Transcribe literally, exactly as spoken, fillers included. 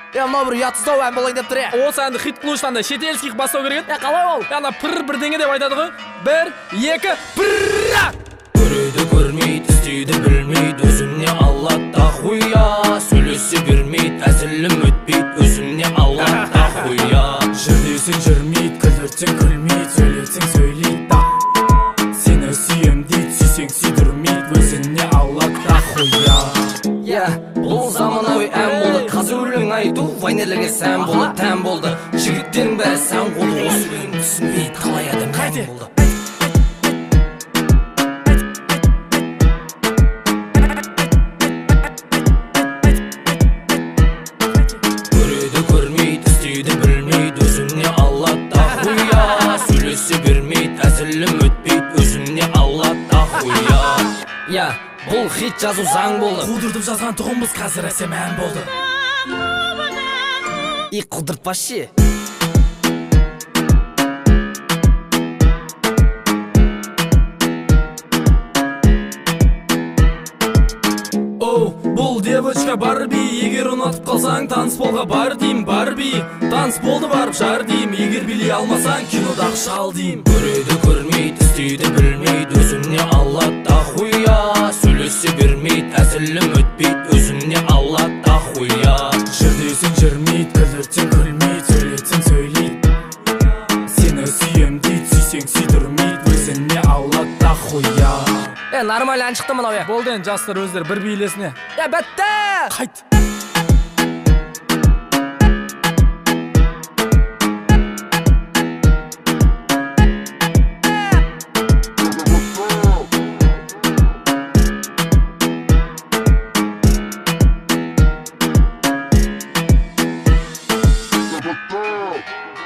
Я мына бір ұятсыздау ән болайын деп тұр я. Осы әнді хит қылу үшін андай шетелских бастау керек еді. Я қалай ол? Ана пыр бірдеңе деп айтады ғой. Бір, екі, пырра! Көреді көрмейді, істейді білмейді, өзіне алады хуя. Сөйлесе бермейді, әзілім өтпейді, өзіне алады хуя. Жүрдесің жүрмейді, күлдірсең күлмейді, сөйлесең сөйлейді. Сені сүйем дейді, сүйсең сүйдірмейді, өзіне алады хуя. Я, бұл заманауи ән болды, қазір өлең айту вайнерлерге сән болды, тән болды. Жігіттердің бәрі сән қолды, осы өлең түсінбейді, қалай адам мән болды. Көреді көрмейді, істейді білмейді, өзіне алады хуя. Сөйлесе бермейді, әзілім өтпейді, өзіне алады хуя. Я, бұл хит жазу заң болды. Қудыртып жазған тұғымыз қазір әсем ән болды. И қудыртпас ше. Оу, бұл девочка Барби, егер ұнатып қалсаң танцполға бар дейм, Барби. Танцполды барып жар дейм, егер билей алмасаң кинодағы шал дейм. Көреді көрмейді, істейді білмейді, өзіне алады хуя. Сөйлесе бермейді, әзілім өтпейді, өзіне алады хуя. Жүрдесің жүрмейді, күлдірсең күлмейді, сөйлесең сөйлейді. Сені сүйем дейді, сүйсең сүйдірмейді, өзіне алады хуя. Е, нормаль ән шықты мынау я. Болды енді жастар өздері бір билесіне. Я, бәтті! Қайт. Go.